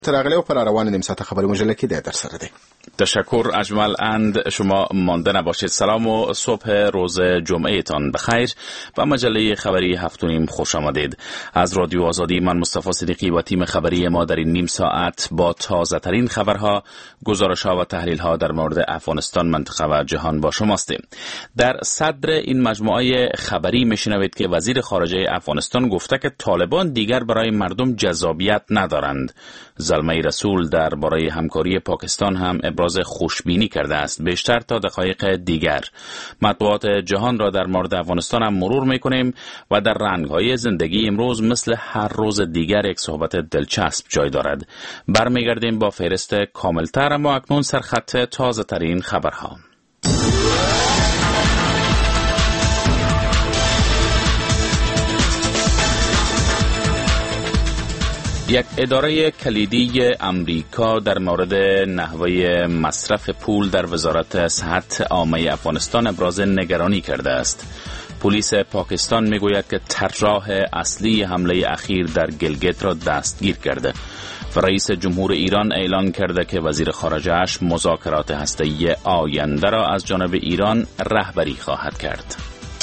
تراغلی و پر روان نیم ساعت خبری مجله کې در سره دی. تشکر اجمل اند. شما مانده نباشید. سلام و صبح روز جمعه تان بخیر. با مجله خبری 7:30 خوش آمدید. از رادیو آزادی من مصطفی صدیقی و تیم خبری ما در این نیم ساعت با تازه ترین خبرها، گزارش‌ها و تحلیل‌ها در مورد افغانستان، منطقه و جهان با شماستیم. در صدر این مجموعه خبری میشنوید که وزیر خارجه افغانستان گفته که طالبان دیگر برای مردم جذابیت ندارند. زلمه رسول درباره همکاری پاکستان هم ابراز خوشبینی کرده است. بیشتر تا دقایق دیگر مطبوعات جهان را در مورد افغانستان هم مرور میکنیم و در رنگ‌های زندگی امروز مثل هر روز دیگر یک صحبت دلچسب جای دارد. برمیگردیم با فهرست کاملتر، اما اکنون سرخط تازه ترین خبرها. یک اداره کلیدی امریکا در مورد نحوه مصرف پول در وزارت صحت عامه افغانستان ابراز نگرانی کرده است. پلیس پاکستان میگوید که طراح اصلی حمله اخیر در گلگت را دستگیر کرده و رئیس جمهور ایران اعلان کرده که وزیر خارجه‌اش مذاکرات هسته‌ای آینده را از جانب ایران رهبری خواهد کرد.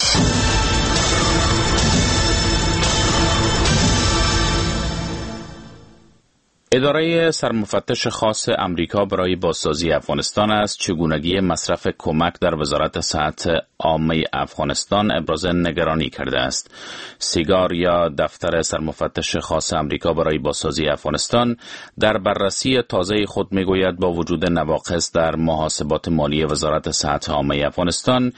اداره سرمفتش خاص امریکا برای بازسازی افغانستان از چگونگی مصرف کمک در وزارت صحت عامه افغانستان ابراز نگرانی کرده است. سیگار یا دفتر سرمفتش خاص امریکا برای بازسازی افغانستان در بررسی تازه خود میگوید با وجود نواقص در محاسبات مالی وزارت صحت عامه افغانستان،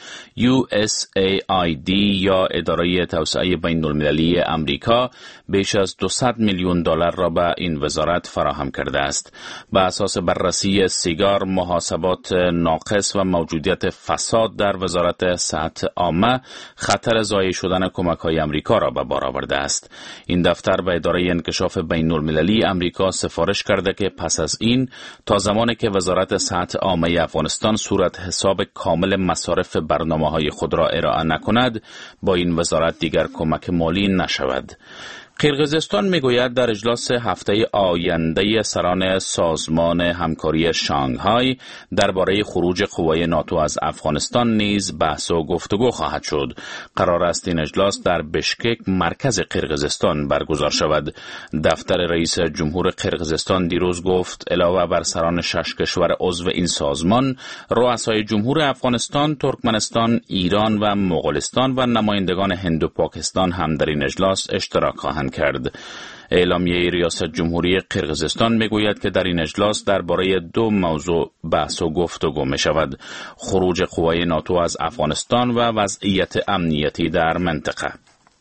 USAID یا اداره توسعه بین المللی امریکا بیش از $200 میلیون را به این وزارت فراهم کرده است. به اساس بررسی سیگار، محاسبات ناقص و موجودیت فساد در وزارت صحت عامه خطر ضایع شدن کمک‌های امریکا را به بار آورده است. این دفتر به اداره انکشاف بین المللی امریکا سفارش کرده که پس از این تا زمانی که وزارت صحت عامه افغانستان صورت حساب کامل مصارف برنامه‌های خود را ارائه نکند، با این وزارت دیگر کمک مالی نشود. قرقیزستان میگوید در اجلاس هفته آینده سران سازمان همکاری شانگهای درباره خروج قوای ناتو از افغانستان نیز بحث و گفتگو خواهد شد. قرار است این اجلاس در بشکک، مرکز قرقیزستان برگزار شود. دفتر رئیس جمهور قرقیزستان دیروز گفت علاوه بر سران 6 کشور عضو این سازمان، رؤسای جمهور افغانستان، ترکمنستان، ایران و مغولستان و نمایندگان هند و پاکستان هم در این اجلاس اشتراک خواهند کرد. اعلامیه ریاست جمهوری قرقیزستان میگوید که در این اجلاس درباره 2 موضوع بحث و گفتگو می شود: خروج قوای ناتو از افغانستان و وضعیت امنیتی در منطقه.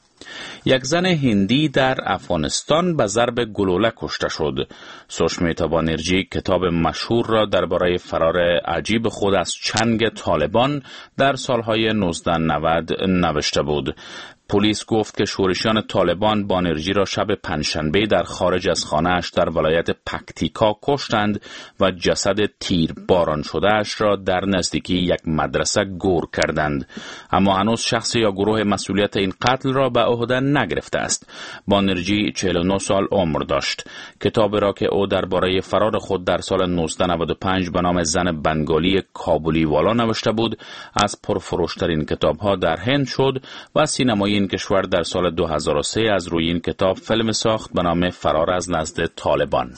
یک زن هندی در افغانستان به ضرب گلوله کشته شد. سوشمیتا بانرجی کتاب مشهور را درباره فرار عجیب خود از چنگ طالبان در سالهای 1990 نوشته بود. پلیس گفت که شورشیان طالبان بانرجی را شب پنجشنبه در خارج از خانه‌اش در ولایت پکتیکا کشتند و جسد تیر باران شده‌اش را در نزدیکی یک مدرسه گور کردند. اما هنوز شخص یا گروه مسئولیت این قتل را به عهده نگرفته است. بانرجی 49 سال عمر داشت. کتابی را که او درباره فرار خود در سال 1995 به نام زن بنگالی کابلی والا نوشته بود، از پرفروشترین کتاب‌ها در هند شد و سینمای این کشور در سال 2003 از روی این کتاب فیلم ساخت به نام فرار از نزد طالبان.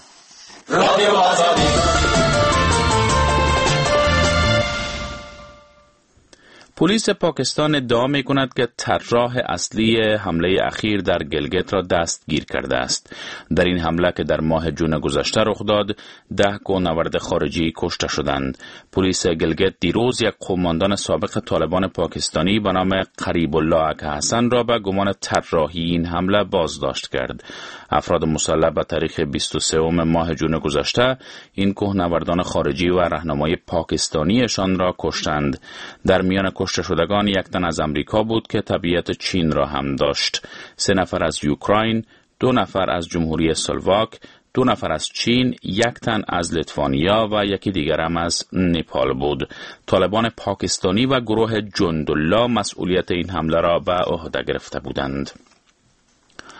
پلیس پاکستان ادعا می‌کند که طراح اصلی حمله اخیر در گلگت را دستگیر کرده است. در این حمله که در ماه جون گذشته رخ داد، 10 کوهنورد خارجی کشته شدند. پلیس گلگت دیروز یک قماندان سابق طالبان پاکستانی به نام قریب الله اکحسن را به گمان طراحی این حمله بازداشت کرد. افراد مسلح به تاریخ 23 ماه جون گذشته این کوهنوردان خارجی و راهنمای پاکستانیشان را کشتند. در میان کشته شدگان یک تن از امریکا بود که تبعیت چین را هم داشت. 3 نفر از اوکراین، 2 نفر از جمهوری اسلواک، 2 نفر از چین، 1 تن از لیتوانیا و یکی دیگر هم از نپال بود. طالبان پاکستانی و گروه جندالله مسئولیت این حمله را به عهده گرفته بودند.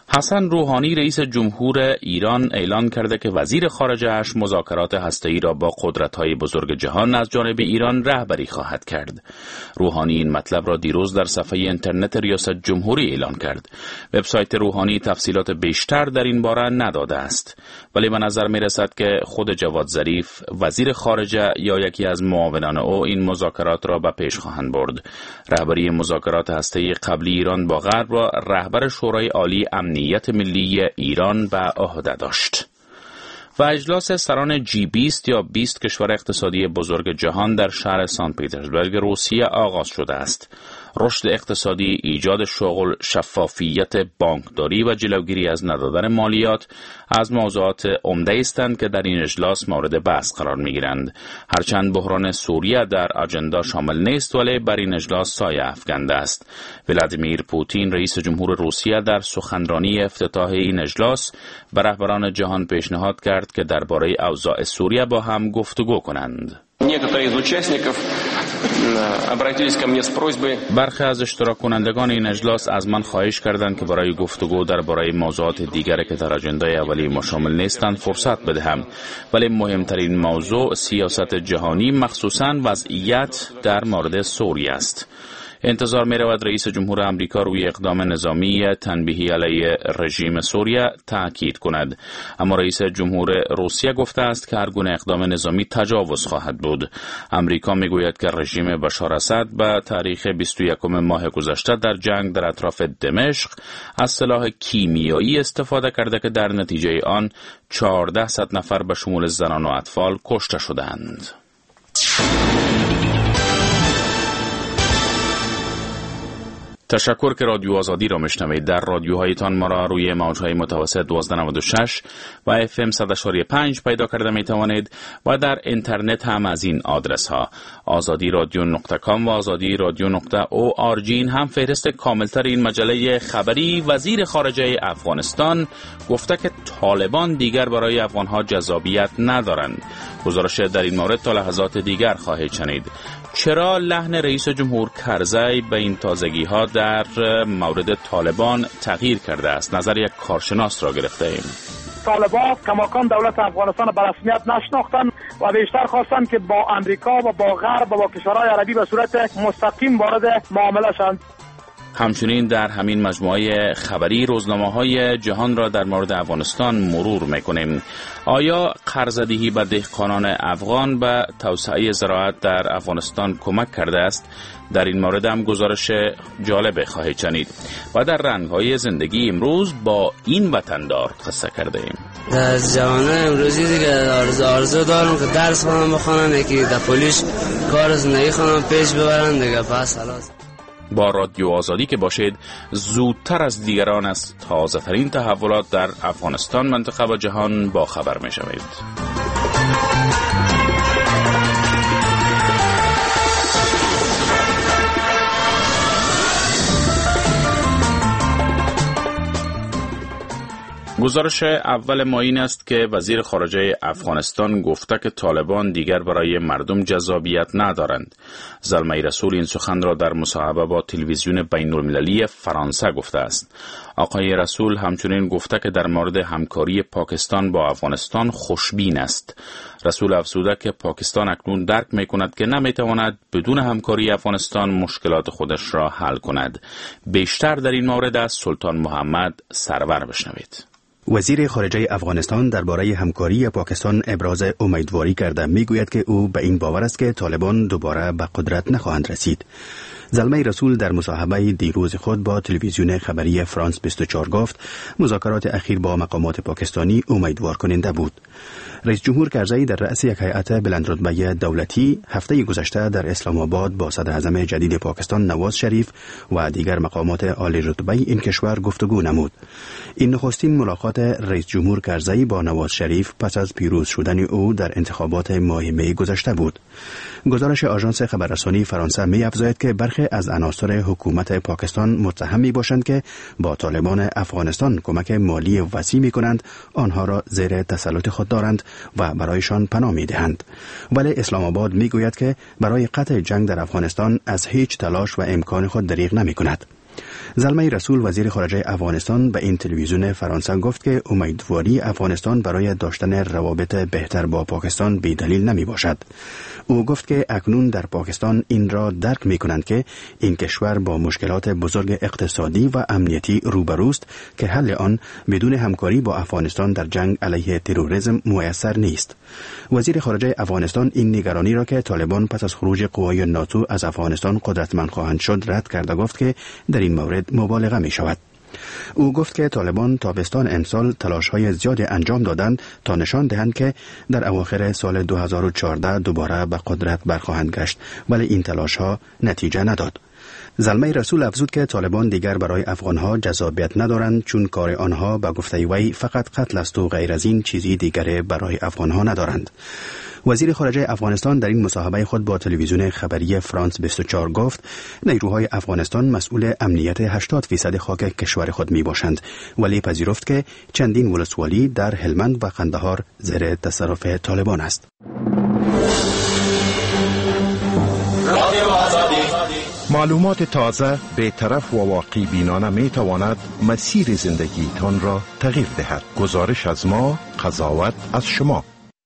حسن روحانی رئیس جمهور ایران اعلان کرده که وزیر خارجه‌اش مذاکرات هسته‌ای را با قدرت‌های بزرگ جهان از جانب ایران رهبری خواهد کرد. روحانی این مطلب را دیروز در صفحه اینترنت ریاست جمهوری اعلان کرد. وبسایت روحانی تفصیلات بیشتر در این باره نداده است، ولی به نظر می‌رسد که خود جواد ظریف، وزیر خارجه یا یکی از معاونان او این مذاکرات را به پیش خواهند برد. رهبری مذاکرات هسته‌ای قبلی ایران با غرب را رهبر شورای عالی امنیت ملی ایران به عهده داشت. و اجلاس سران G20 یا 20 کشور اقتصادی بزرگ جهان در شهر سن پترزبورگ روسیه آغاز شده است. رشد اقتصادی، ایجاد شغل، شفافیت بانکداری و جلوگیری از ندادن مالیات از موضوعات عمده هستند که در این اجلاس مورد بحث قرار می‌گیرند. هرچند بحران سوریه در اجندا شامل نیست، ولی بر این اجلاس سایه افکنده است. ولادیمیر پوتین رئیس جمهور روسیه در سخنرانی افتتاح این اجلاس به رهبران جهان پیشنهاد کرد که درباره اوضاع سوریه با هم گفتگو کنند. برخی از اشتراک کنندگان این اجلاس از من خواهش کردند که برای گفتگو درباره موضوعات دیگری که در اجندای اولیه ما شامل نیستند فرصت بدهم، ولی مهمترین موضوع سیاست جهانی مخصوصاً وضعیت در مورد سوریه است. انتظار می رود رئیس جمهور آمریکا روی اقدام نظامی تنبیهی علیه رژیم سوریه تاکید کند، اما رئیس جمهور روسیه گفته است که هر گونه اقدام نظامی تجاوز خواهد بود. آمریکا می گوید که رژیم بشار اسد به تاریخ 21 ماه گذشته در جنگ در اطراف دمشق از سلاح کیمیایی استفاده کرده که در نتیجه آن 1400 نفر به شمول زنان و اطفال کشته شدند. تشکر که رادیو آزادی را میشنوید. در رادیوهایتان ما را روی موجهای متوسط 1296 و FM 100.5 پیدا کرده می توانید و در اینترنت هم از این آدرس ها azadiradio.com و azadiradio.org. این هم فهرست کاملتر این مجله خبری. وزیر خارجه افغانستان گفته که طالبان دیگر برای افغانها جذابیت ندارند. گزارش در این مورد تا لحظات دیگر خواهید شنید. چرا لحن رئیس جمهور کرزی به این تازگی ها در مورد طالبان تغییر کرده است؟ نظر یک کارشناس را گرفته ایم. طالبان کماکان دولت افغانستان به رسمیت نشناختند و بیشتر خواستند که با امریکا و با غرب و با کشورهای عربی به صورت مستقیم وارد معامله شوند. همچنین در همین مجموعه خبری روزنامه‌های جهان را در مورد افغانستان مرور می‌کنیم. آیا قرض‌دهی به دهقانان افغان به توسعه زراعت در افغانستان کمک کرده است؟ در این مورد هم گزارش جالب خواهید شنید. و در رنگ‌های زندگی امروز با این وطندار قصه کرده ایم. در جوانه امروزی دیگه آرزو دارم که درس خونم بخونم، یکی در پلیس کار زندگی خونم پیش ببرم دیگه. پس خلاص با رادیو آزادی که باشید، زودتر از دیگران از تازه ترین تحولات در افغانستان، منطقه و جهان با خبر می شوید. گزارش اول ما این است که وزیر خارجه افغانستان گفته که طالبان دیگر برای مردم جذابیت ندارند. زلمه رسول این سخن را در مصاحبه با تلویزیون بین‌المللی فرانسه گفته است. آقای رسول همچنین گفته که در مورد همکاری پاکستان با افغانستان خوشبین است. رسول افزوده که پاکستان اکنون درک می‌کند که نمی‌تواند بدون همکاری افغانستان مشکلات خودش را حل کند. بیشتر در این مورد از سلطان محمد سرور بشنوید. وزیر خارجه افغانستان درباره همکاری پاکستان ابراز امیدواری کرده. میگوید که او به این باور است که طالبان دوباره به قدرت نخواهند رسید. زلمه رسول در مصاحبه دیروز خود با تلویزیون خبری فرانس 24 گفت مذاکرات اخیر با مقامات پاکستانی امیدوار کننده بود. رئیس جمهور کرزی در رأس یک هیئت بلندرتبه دولتی هفته گذشته در اسلام آباد با صدر اعظم جدید پاکستان نواز شریف و دیگر مقامات عالی رتبه این کشور گفتگو نمود. این نخستین ملاقات رئیس جمهور کرزی با نواز شریف پس از پیروز شدن او در انتخابات ماه می گذشته بود. گزارش آژانس خبررسانی فرانسه می‌افزاید که برخی از عناصر حکومت پاکستان متهم می‌باشند که با طالبان افغانستان کمک مالی وسیع می‌کنند، آنها را زیر تسلط خود دارند و برایشان پناه می‌دهند. ولی اسلام آباد می‌گوید که برای قطع جنگ در افغانستان از هیچ تلاش و امکان خود دریغ نمی‌کند. زلمه رسول وزیر خارجه افغانستان به این تلویزیون فرانسه گفت که امیدواری افغانستان برای داشتن روابط بهتر با پاکستان بی دلیل نمی باشد. او گفت که اکنون در پاکستان این را درک می کنند که این کشور با مشکلات بزرگ اقتصادی و امنیتی روبروست که حل آن بدون همکاری با افغانستان در جنگ علیه تروریسم میسر نیست. وزیر خارجه افغانستان این نگرانی را که طالبان پس از خروج قوای ناتو از افغانستان قدرتمند خواهند شد رد کرد و گفت که در این مورد مبالغه می شود. او گفت که طالبان تابستان امسال تلاش‌های زیادی انجام دادند تا نشان دهند که در اواخر سال 2014 دوباره به قدرت برخواهند گشت، ولی این تلاش‌ها نتیجه نداد. زلمه رسول افزود که طالبان دیگر برای افغانها جذابیت ندارند چون کار آنها به گفته وی فقط قتل است و غیر از این چیزی دیگری برای افغانها ندارند. وزیر خارجه افغانستان در این مصاحبه خود با تلویزیون خبری فرانس 24 گفت نیروهای افغانستان مسئول امنیت 80% خاک کشور خود می باشند، ولی پذیرفت که چندین ولسوالی در هلمند و قندهار زیر تصرف طالبان است. معلومات تازه، بی‌طرف و واقعی بینانه می تواند مسیر زندگیتان را تغییر دهد. گزارش از ما، قضاوت از شما.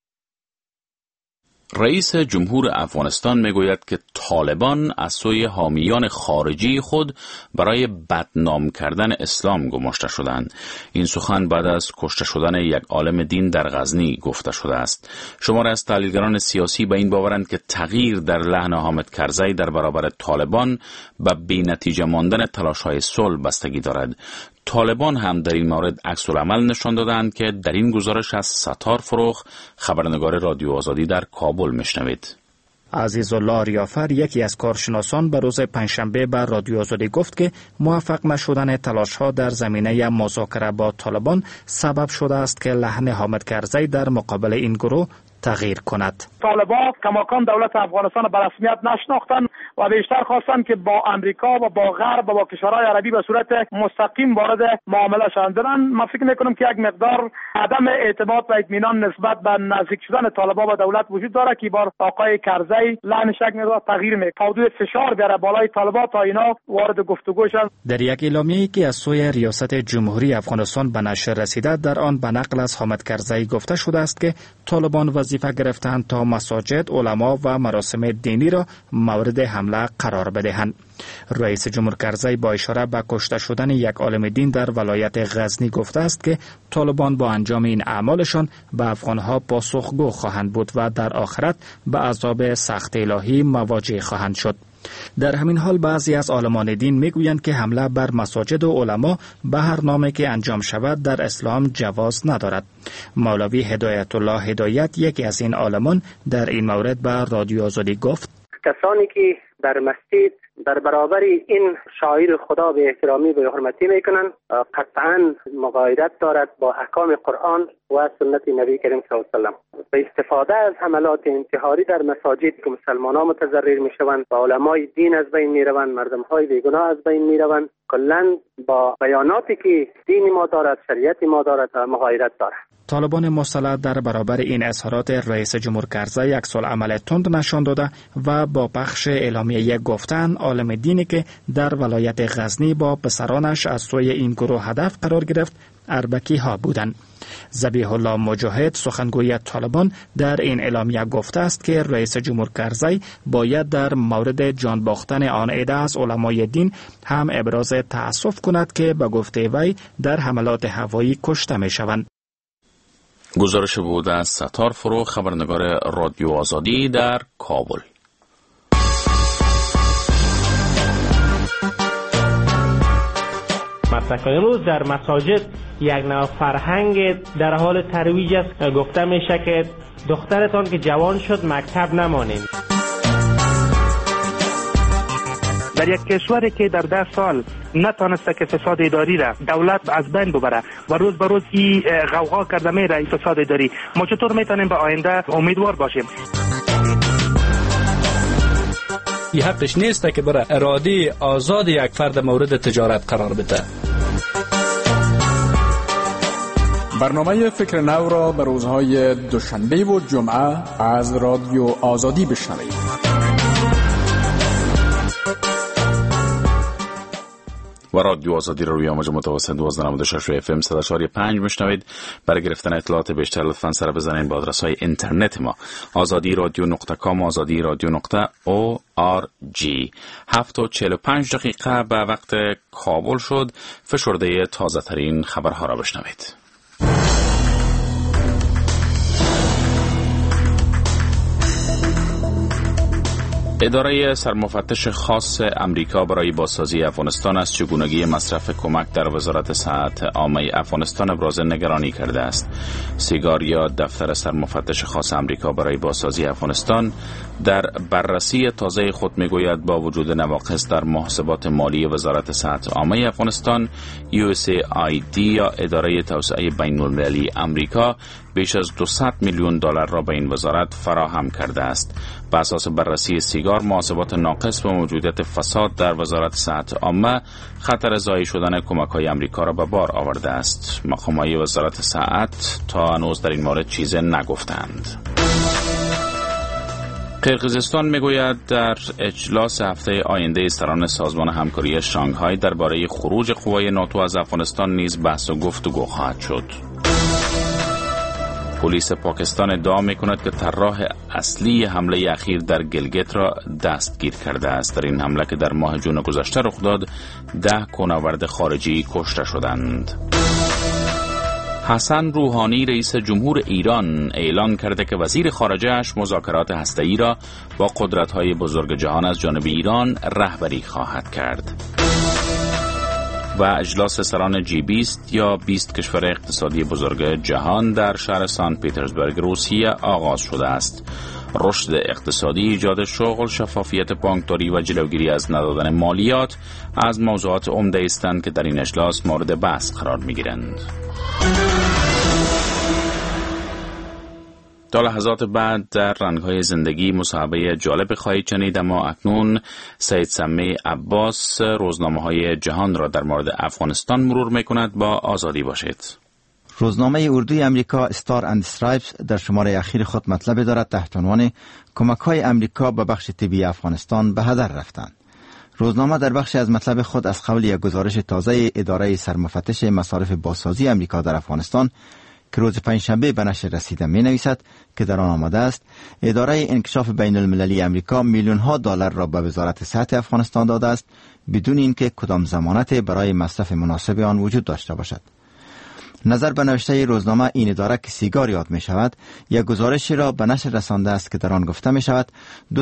رئیس جمهور افغانستان میگوید که طالبان از سوی حامیان خارجی خود برای بدنام کردن اسلام گماشته شدند. این سخن بعد از کشته شدن یک عالم دین در غزنی گفته شده است. شماری از تحلیلگران سیاسی به این باورند که تغییر در لحن حامد کرزی در برابر طالبان به بی‌نتیجه ماندن تلاش‌های صلح بستگی دارد. طالبان هم در این مورد عکس العمل نشان دادند که در این گزارش از ستار فروخ، خبرنگار رادیو آزادی در کابل میشنوید. عزیزالله ریافر، یکی از کارشناسان، به روز پنجشنبه بر رادیو آزادی گفت که موفق نشدن تلاش‌ها در زمینه مذاکره با طالبان سبب شده است که لحن حامد کرزی در مقابل این گروه تغییر کند. طالبان کماکان دولت افغانستان به رسمیت نشناختند و بیشتر خواستند که با امریکا و با غرب و با کشورهای عربی به صورت مستقیم وارد معامله شوند. من فکر میکنم که یک مقدار عدم اعتماد و اطمینان نسبت به نزدیک شدن طالبان به دولت وجود داره که بار آقای کرزی لحنش یک مقدار تغییر میکنه، حدود فشار بیاره بالای طالبان تا اینا وارد گفتگو شوند. در یک اعلامیه‌ای که از سوی ریاست جمهوری افغانستان به نشر رسیده، در آن به نقل از حامد کرزی گفته شده است که طالبان وظیفه گرفتند تا مساجد، علما و مراسم دینی را مورد حمله قرار بدهند. رئیس جمهور کرزی با اشاره به کشته شدن یک عالم دین در ولایت غزنی گفته است که طالبان با انجام این اعمالشان به افغانها پاسخگو خواهند بود و در آخرت به عذاب سخت الهی مواجه خواهند شد. در همین حال بعضی از عالمان دین میگویند که حمله بر مساجد و علما به هر نامه که انجام شود در اسلام جواز ندارد. مولوی هدایت الله هدایت، یکی از این عالمان، در این مورد به رادیو آزادی گفت: کسانی که در مسجد در برابر این شاعر خدا به احترامی به حرمتی میکنن قطعا مغایرت دارد با احکام قرآن و سنت نبی کریم صلی الله علیه و سلم. به استفاده از حملات انتحاری در مساجد که مسلمانان متضرر میشوند و علمای دین از بین میروند، مردم های بیگناه از بین میروند، کلا با بیاناتی که دین ما دارد، شریعت ما دارد، مغایرت دارد. طالبان مسلح در برابر این اظهارات رئیس جمهور کرزی عکس‌العمل تند نشان داده و با پخش اعلامیه گفتن عالم دینی که در ولایت غزنی با پسرانش از سوی این گروه هدف قرار گرفت اربکی ها بودند. ذبیح الله مجاهد، سخنگوی طالبان، در این اعلامیه گفته است که رئیس جمهور کرزی باید در مورد جان باختن آن عده از علمای دین هم ابراز تأسف کند که به گفته وی در حملات هوایی کشته می شوند. گزارش بود از ستار فرو، خبرنگار رادیو آزادی در کابل. مسلک امروز در مساجد یک نوع فرهنگ در حال ترویج است. گفته میشه که دخترتان که جوان شد مکتب نمانید. در یک کشوری که در 10 سال نتانسته که فساد اداری را دولت از بین ببره و روز به روز این غوغا کرده میره این فساد اداری، ما چطور میتونیم به آینده امیدوار باشیم؟ این حقش نیست که برای اراده آزاد یک فرد مورد تجارت قرار بده. برنامه فکر نو را به روزهای دوشنبه و جمعه از رادیو آزادی بشنوید. و رادیو آزادی رو روی امواج متوسط 1296 اف ام 104.5 میشنوید. برای گرفتن اطلاعات بیشتر لطفاً سر بزنید به آدرس‌های اینترنت ما azadiradio.com azadiradio.org. 7:45 به وقت کابل شد. فشرده تازه ترین خبرها را بشنوید. اداره سرمفتش خاص امریکا برای بازسازی افغانستان از چگونگی مصرف کمک در وزارت صحت عامه افغانستان ابراز نگرانی کرده است. سیگار یا دفتر سرمفتش خاص امریکا برای بازسازی افغانستان در بررسی تازه خود میگوید با وجود نواقص در محاسبات مالی وزارت صحت عامه افغانستان USAID یا اداره توسعه بین المللی امریکا بیش از 200 میلیون دلار را به این وزارت فراهم کرده است. بر اساس بررسی سیگار، محاسبات ناقص به موجودیت فساد در وزارت صحت عامه خطر ضایع شدن کمک‌های امریکا را به بار آورده است. مقام‌های وزارت صحت تا هنوز در این مورد چیزی نگفتند. قرقیزستان میگوید در اجلاس هفته آینده سران سازمان همکاری شانگهای درباره خروج قوای ناتو از افغانستان نیز بحث و گفتگو خواهد شد. پلیس پاکستان ادعا می‌کند که طراح اصلی حمله اخیر در گلگت را دستگیر کرده است. در این حمله که در ماه جون گذشته رخ داد 10 کوهنورد خارجی کشته شدند. حسن روحانی رئیس جمهور ایران اعلان کرده که وزیر خارجه‌اش مذاکرات هسته‌ای را با قدرت‌های بزرگ جهان از جانب ایران رهبری خواهد کرد. و اجلاس سران G20 یا 20 کشور اقتصادی بزرگ جهان در شهر سن پترزبورگ روسیه آغاز شده است. رشد اقتصادی، ایجاد شغل، شفافیت بانکداری و جلوگیری از ندادن مالیات از موضوعات عمده هستند که در این اجلاس مورد بحث قرار می‌گیرند. تا لحظات بعد در رنگ‌های زندگی مصاحبه جالب خواهید شنید، اما اکنون سید سمی عباس روزنامه‌های جهان را در مورد افغانستان مرور می‌کند. با آزادی باشید. روزنامه اردوی امریکا استار اند استرایپس در شماره اخیر خود مطلب دارد تحت عنوان کمک‌های امریکا به بخش طبی افغانستان به هدر رفتند. روزنامه در بخشی از مطلب خود از قبل یک گزارش تازه اداره سرمفتش مصارف بازسازی امریکا در افغانستان که روز پنجشنبه به نشر رسیده می نویسد که در آن آمده است اداره انکشاف بین المللی امریکا میلیون ها دلار را به وزارت صحت افغانستان داده است بدون اینکه کدام ضمانت برای مصرف مناسب آن وجود داشته باشد. نظر به نوشته روزنامه این اداره که سیگار یاد می شود یک گزارشی را به نشر رسانده است که در آن گفته می شود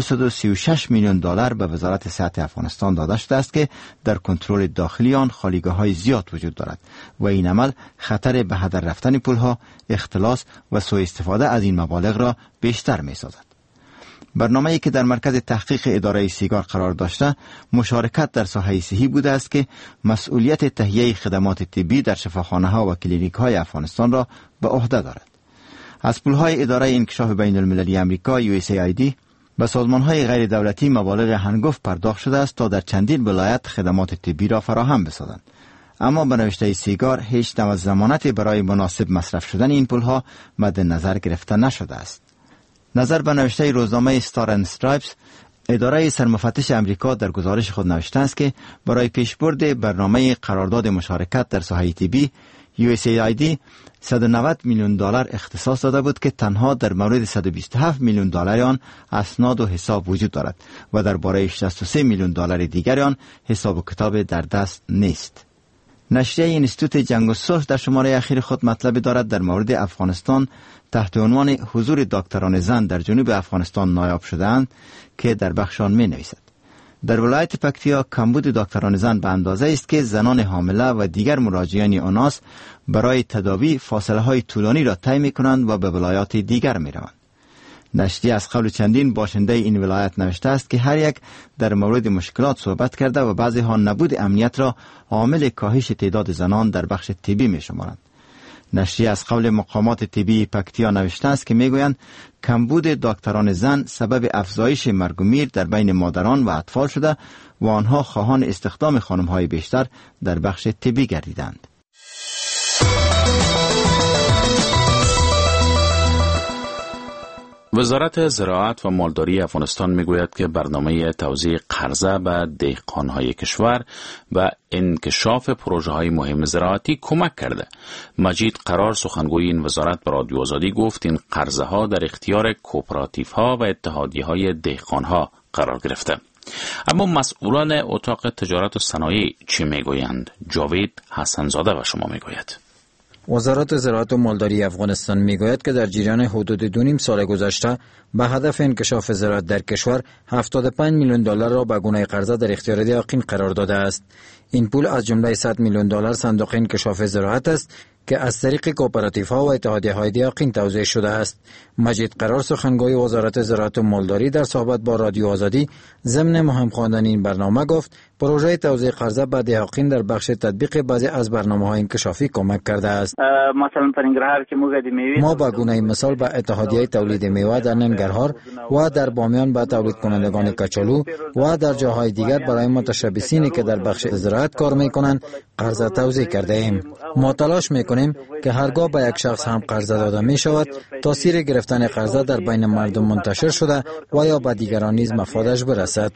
236 میلیون دلار به وزارت صحت افغانستان داده شده است که در کنترل داخلی آن خالیگاه های زیاد وجود دارد و این عمل خطر به هدر رفتن پولها، اختلاس و سوء استفاده از این مبالغ را بیشتر می سازد. برنامه‌ای که در مرکز تحقیق اداره سیگار قرار داشته مشارکت در ساحه صحی بوده است که مسئولیت تهیه خدمات طبی در شفاخانه‌ها و کلینیک‌های افغانستان را به عهده دارد. از پول‌های اداره انکشاف بین المللی امریکا USAID به سازمان‌های غیر دولتی مبالغ هنگفت پرداخت شده است تا در چندین ولایت خدمات طبی را فراهم بسازند. اما به نوشته سیگار هیچ نوع ضمانت برای مناسب مصرف شدن این پول‌ها مد نظر گرفته نشده است. نظر به نوشته روزنامه استار اند استرایپس، اداره سرمفتش امریکا در گزارش خود نوشته است که برای پیشبرد برنامه قرارداد مشارکت در ساحه طبی USAID 190 میلیون دلار اختصاص داده بود که تنها در مورد 127 میلیون دلار آن اسناد و حساب وجود دارد و درباره 63 میلیون دلار دیگر آن حساب و کتاب در دست نیست. نشریه اینستیتوت جنگ و صلح در شماره اخیر خود مطلب دارد در مورد افغانستان تحت عنوان حضور دکتران زن در جنوب افغانستان نایاب شده‌اند که در بخش آن می‌نویسد در ولایت پکتیا کمبود دکتران زن به اندازه است که زنان حامله و دیگر مراجعان آناس برای تداوی فاصله‌های طولانی را طی می‌کنند و به ولایات دیگر می‌روند. نشریه از قبل چندین باشنده این ولایت نوشته است که هر یک در مورد مشکلات صحبت کرده و بعضی ها نبود امنیت را عامل کاهش تعداد زنان در بخش طبی می‌شمارند. نشریه از قبل مقامات طبی پکتیا نوشته است که میگویند کمبود دکتران زن سبب افزایش مرگ و میر در بین مادران و اطفال شده و آنها خواهان استخدام خانم‌های بیشتر در بخش طبی گردیدند. وزارت زراعت و مالداری افغانستان میگوید که برنامه توزیع قرضه به دهقانهای کشور و انکشاف پروژه‌های مهم زراعتی کمک کرده. مجید قرار سخنگوی این وزارت به رادیو آزادی گفت این قرضه‌ها در اختیار کوپراتیوها و اتحادیه‌های دهقانها قرار گرفته. اما مسئولان اتاق تجارت و صنایع چی میگویند؟ جاوید حسنزاده و شما میگوید. وزارت زراعت و مالداری افغانستان میگوید که در جریان حدود 2.5 سال گذشته به هدف انکشاف زراعت در کشور 75 میلیون دلار را به گونه قرضه در اختیار دهقان قرار داده است. این پول از جمله 100 میلیون دلار صندوق انکشاف زراعت است که از طریق کوپراتیوها و اتحادیه‌های دهقان توزیع شده است. مجید قرار سخنگوی وزارت زراعت و مالداری در صحبت با رادیو آزادی ضمن مهم خواندن این برنامه گفت پروژه توزیع قرضه به دهقان در بخش تطبیق بعضی از برنامه‌های انکشافی کمک کرده است. مثلا در ننگرهار که ما به گونه مثال به اتحادیه تولید میوه در ننگرهار و در بامیان به تولید کنندگان کچالو و در جاهای دیگر برای متشبثینی که در بخش زراعت کار میکنند قرضه توزیع کرده ایم. ما تلاش میکنیم که هرگاه به یک شخص هم قرضه داده می شود تاثیر گرفتن قرضه در بین مردم منتشر شده و یا به دیگران نیز مفادش برسد.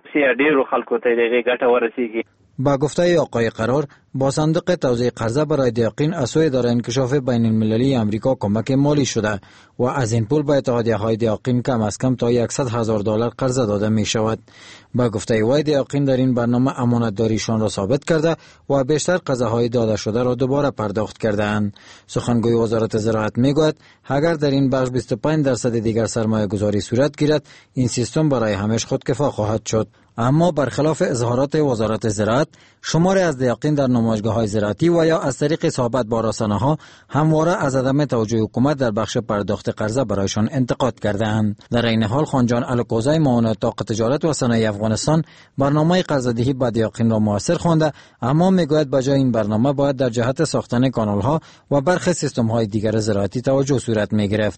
با گفته آقای قرار با صندوق توزیع قرضه برای دهقان از سوی اداره انکشاف بین المللی امریکا کمک مالی شده و از این پول به اتحادیه‌های دهقان کم از کم تا 100,000 دلار قرضه داده می شود. با گفته وی دهقان در این برنامه امانتداریشان را ثابت کرده و بیشتر قرضه‌های داده شده را دوباره پرداخت کرده‌اند. سخنگوی وزارت زراعت میگوید اگر در این بخش 25% دیگر سرمایه گذاری صورت گیرد این سیستم برای همیشه خودکفا خواهد شد. اما برخلاف اظهارات وزارت زراعت شماری از دهقان در نمایشگاه‌های زراعتی و یا از طریق صحبت با رسانه‌ها همواره از عدم توجه حکومت در بخش پرداخت قرضه برایشان انتقاد کرده‌اند. در این حال خانجان الکوزی معاون اتاق تجارت و صنایع افغانستان برنامه قرضه‌دهی به دهقان را موثر خوانده اما میگوید بجای این برنامه باید در جهت ساختن کانال‌ها و برخی سیستم‌های دیگر زراعتی توجه صورت می‌گرفت.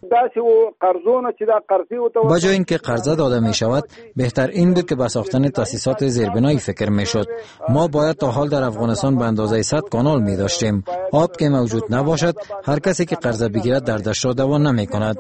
بجای اینکه قرضه داده می‌شود بهتر این بود که به ساختن تاسیسات زیربنایی فکر می‌شد. ما باید تا حال در افغانستان به اندازه 100 کانال می داشتیم. آب که موجود نباشد هر کسی که قرضه بگیرد دردش را دوا نمی کند.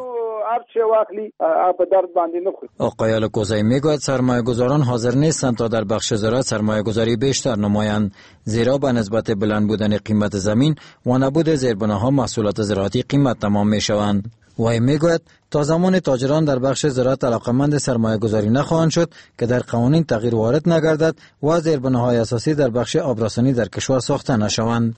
آقای الکوزی میگوید سرمایه گذاران حاضر نیستند تا در بخش زراعت سرمایه گذاری بیشتر نمایند زیرا به نسبت بلند بودن قیمت زمین و نبود زیربناها محصولات زراعتی قیمت تمام می شوند. وی میگوید تا زمان تاجران در بخش زراعت علاقمند سرمایه گذاری نخواهند شد که در قوانین تغییر وارد نگردد و زیربناهای اساسی در بخش آبرسانی در کشور ساخته نشوند.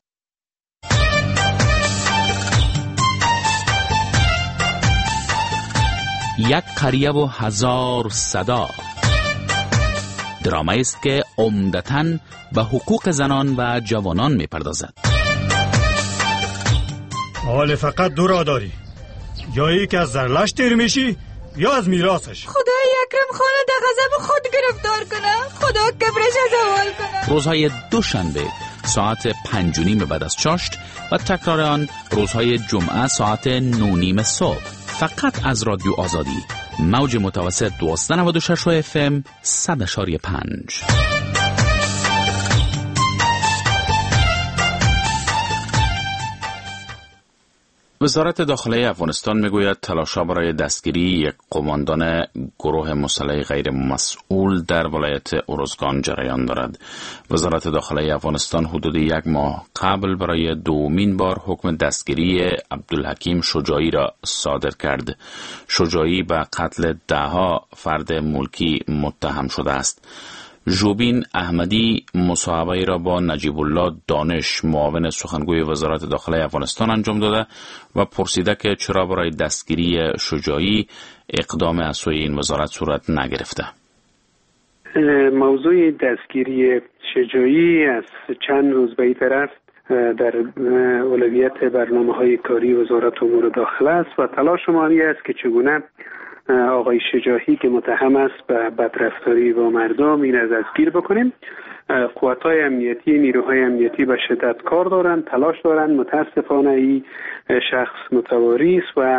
یک قریه و 1000 صدا درامایی است که عمدتاً به حقوق زنان و جوانان میپردازد. حال فقط دو راه داری، یا ای که از زرلش تیر میشی یا از میراثش. خدای اکرم خانه در غضب خود گرفتار کنه، خدا کبرش زوال کنه. روزهای دوشنبه ساعت 5:30 بعد از چاشت و تکرار آن روزهای جمعه ساعت 9:30 صبح فقط از رادیو آزادی موج متوسط 1296 FM 100.5. وزارت داخلی افغانستان میگوید تلاش‌ها برای دستگیری یک قماندان گروه مسلح غیر مسئول در ولایت ارزگان جریان دارد. وزارت داخلی افغانستان حدود 1 ماه قبل برای دومین بار حکم دستگیری عبدالحکیم شجاعی را صادر کرد. شجاعی به قتل 10 فرد ملکی متهم شده است. ژوبین احمدی مصاحبه را با نجیب الله دانش معاون سخنگوی وزارت داخلی افغانستان انجام داده و پرسیده که چرا برای دستگیری شجاعی اقدام از سوی این وزارت صورت نگرفته. موضوع دستگیری شجاعی از چند روز به طرف در اولویت برنامه‌های کاری وزارت امور داخله است و تلاش ما است که چگونه آقای شجاعی که متهم است به بدرفتاری با مردم این از دستگیر بکنیم. قوت‌های امنیتی، نیروهای امنیتی به شدت کار دارند، تلاش دارند. متاسفانه این شخص متواری است و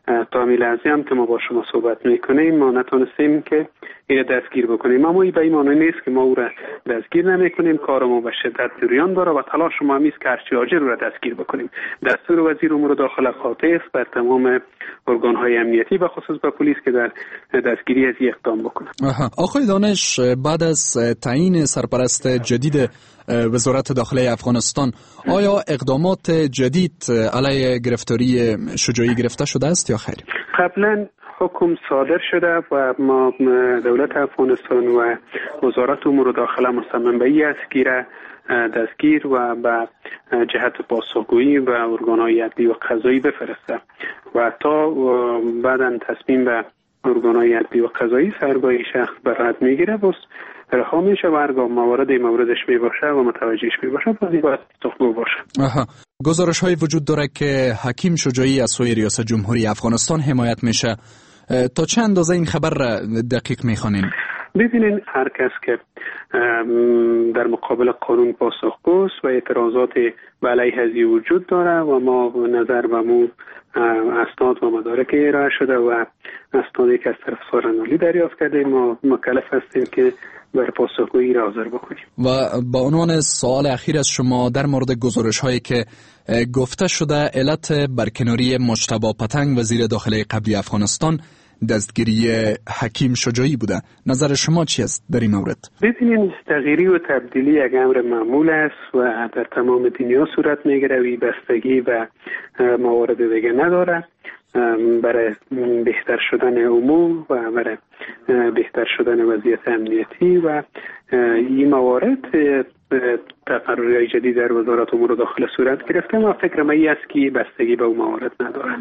تا همین لحظه هم که ما با شما صحبت میکنیم ما نتونستیم که این دستگیر بکنیم. اما این به این معنی نیست که ما او را دستگیر نمیکنیم. کار ما به شدت جریان داره و تلاش ما همیست که هرچی حاجی رو را دستگیر بکنیم. دستور وزیر امور داخله قاطع است بر تمام ارگان‌های امنیتی و خصوص به پلیس که در دستگیری از اقدام بکنه. آقای دانش، بعد از تعیین سرپرست جدید وزارت داخله افغانستان آیا اقدامات جدید علیه گرفتاری شجاعی گرفته شده است یا خیر؟ قبلا حکم صادر شده و ما دولت افغانستان و وزارت امور داخله مصمم به این است که دستگیر و به جهت پاسخگویی و ارگان‌های عدلی و قضایی بفرسته و تا بعداً تصمیم به ارگان‌های عدلی و قضایی سرگاه شخص برات میگیره بس رها میشه و هرگاه موردش میباشه و متوجهش میباشه بازی باید پاسخگو باشه. گزارش های وجود داره که حکیم شجاعی از سوی ریاست جمهوری افغانستان حمایت میشه. تا چند اندازه این خبر را دقیق میخوانین؟ ببینین هر کس که در مقابل قانون پاسخگوست و اعتراضات به علیه ازی وجود داره و ما نظر به مو اسناد و مدارک ارائه شده و اسنادی که از طرف سارنالی دریافت کرده ما مکلف هستیم که بر پاسخگویی را حاضر بکنیم. و با عنوان سوال اخیر از شما در مورد گزارش هایی که گفته شده علت برکناری مجتبی پتنگ وزیر داخله قبلی افغانستان دستگیری حکیم شجاعی بوده، نظر شما چی است در این مورد؟ ببینید تغییری و تبدیلی یک امر معمول است و در تمام دنیا صورت میگیره و بستگی و موارد دیگه نداره. برای بهتر شدن امور و برای بهتر شدن وضعیت امنیتی و این موارد تقررهای جدید در وزارت امور داخله صورت گرفته. ما فکر ما این است که بستگی به اون موارد نداره.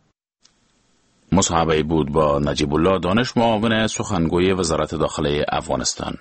مصاحبه بود با نجیب الله دانش، معاون سخنگوی وزارت داخله افغانستان.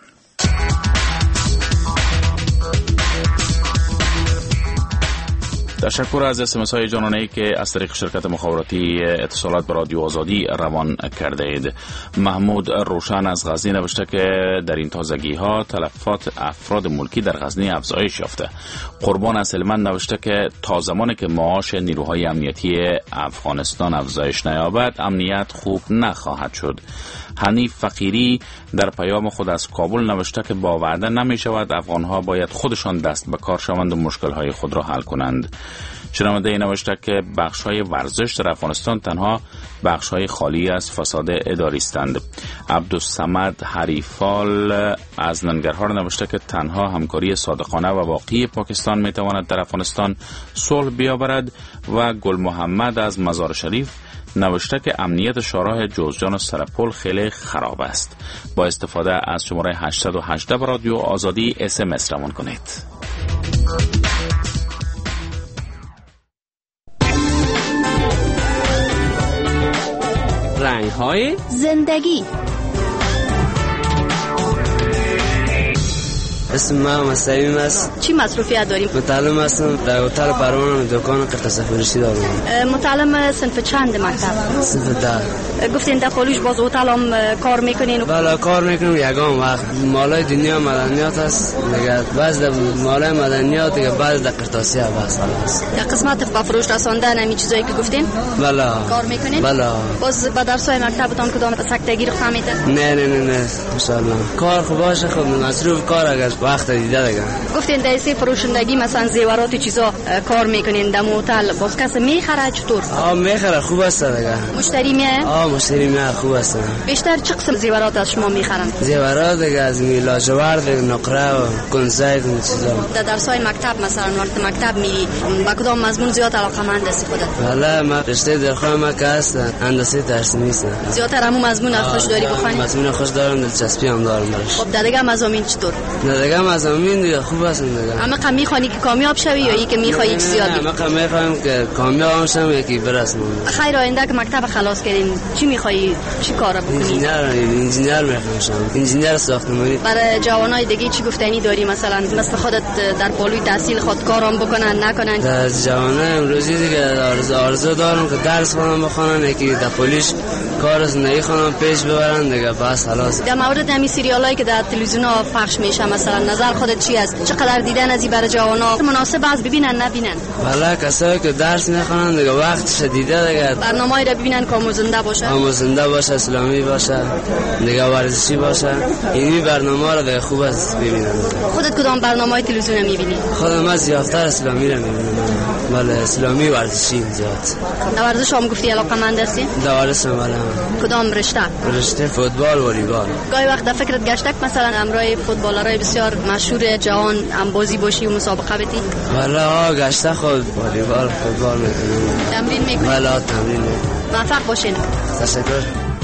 تشکر از SMS های جانانه‌ای که از طریق شرکت مخابراتی اتصالات به رادیو آزادی روان کرده اید. محمود روشن از غزنی نوشته که در این تازگی ها تلفات افراد ملکی در غزنی افزایش یافته. قربان از هلمند نوشته که تا زمانی که معاش نیروهای امنیتی افغانستان افزایش نیابد امنیت خوب نخواهد شد. حنیف فقیری در پیام خود از کابل نوشته که با وعده نمی شود افغانها باید خودشان دست به کار شوند و مشکلهای خود را حل کنند. شنونده نوشته که بخش‌های ورزش در افغانستان تنها بخش‌های خالی از فساد اداری هستند. عبدالصمد حریفال از ننگرهار نوشته که تنها همکاری صادقانه و واقعی پاکستان میتواند در افغانستان صلح بیاورد و گل محمد از مزار شریف نوشته که امنیت شاهراه جوزجان و سرپل خیلی خراب است. با استفاده از شماره 818 به رادیو آزادی SMS روان کنید. رنگ‌های زندگی. اسم من مستعیم است. چی مصروفیت داریم؟ متعلم هستم در هتل پروانه دکان قرطاس فروشی دارم. متعلم صنف چند مکتب؟ صنف 10. گفتین در پالیش باز هتل هم کار میکنین؟ بله کار میکنم یگان وقت. مالای دنیا مدنیات است دیگه، بعض مالای مدنیات دیگه، بعض در قرطاسی بس خلاص. در قسمت فروش رساندن همین چیزایی که گفتین؟ بله. کار میکنین؟ بله. باز با درسای مکتبتون کدام سکتگی رو فهمیده؟ نه ان شاء الله. کار خوب باشه، خب مصروف کار اگر وقت دیده دیگه. گفتین در سی فروشندگی مثلا زیورات چیزا کار میکنین در هتل، باز کس میخره چطور؟ میخره، خوب است دیگه. مشتری میاد؟ مشتری میاد، خوب است. بیشتر چه قسم زیورات از شما میخرن؟ زیورات دیگه از لاجورد، نقره و کنسرت و چیزا. در درسای مکتب مثلا وقت مکتب میری با کدام مضمون زیاد علاقه‌مند هستی خودت؟ بله من رشته درخواست ما که است هندسه ترسیم نیست. زیادتر همون مضمون خوش داری بخونی؟ مضمون خوش دارم، دلچسپی هم دارم براش. خب دیگه مضامین چطور؟ دیگه مضامین دیگه خوب هستن دیگه. اما کم میخوانی که کامیاب شوی یا ای که میخوای زیادی؟ اما کم میخوام که کامیاب شم یکی برسم. خیر آینده که مکتب خلاص کردین چی میخوای چی کار بکنی؟ انجینیر میخوام شم، انجینیر ساختمانی. برای جوانای دیگه چی گفتنی داری مثلا مثل خودت در پالوی تحصیل خود کارام بکنن نکنن؟ در جوانای امروزی دیگه آرزو دارم که درس خوانم بخونن، یکی در پلیس کار زندگی خونم پیش ببرن دیگه، بس خلاص. در مورد همین سریالایی که در تلویزیون پخش میشه مثلا نظر خودت چی است؟ چقدر دیدن از این برای جوانا مناسب است ببینن نبینن؟ والا کسایی که درس میخونن دیگه وقتش دیده دیگه برنامه‌ای را ببینن که آموزنده باشه، آموزنده باشه، اسلامی باشه، دیگه ورزشی باشه. این برنامه رو دیگه خوب است ببینن. خودت کدام برنامه‌های تلویزیون میبینی؟ خودم از زیادتر اسلامی رو میبینم. بله اسلامی ورزشی زیاد. در ورزش هم گفتی علاقه‌مند هستی؟ در ورزش بله. کدام رشته؟ رشته فوتبال و والیبال. گاهی وقت در فکرت گشتک مثلا امرای فوتبالرای بسیار مشهور جهان هم بازی باشی و مسابقه بتی؟ بله گشته خود والیبال فوتبال میکنم. تمرین میکنی؟ بله تمرین میکنم. موفق باشین. تشکر.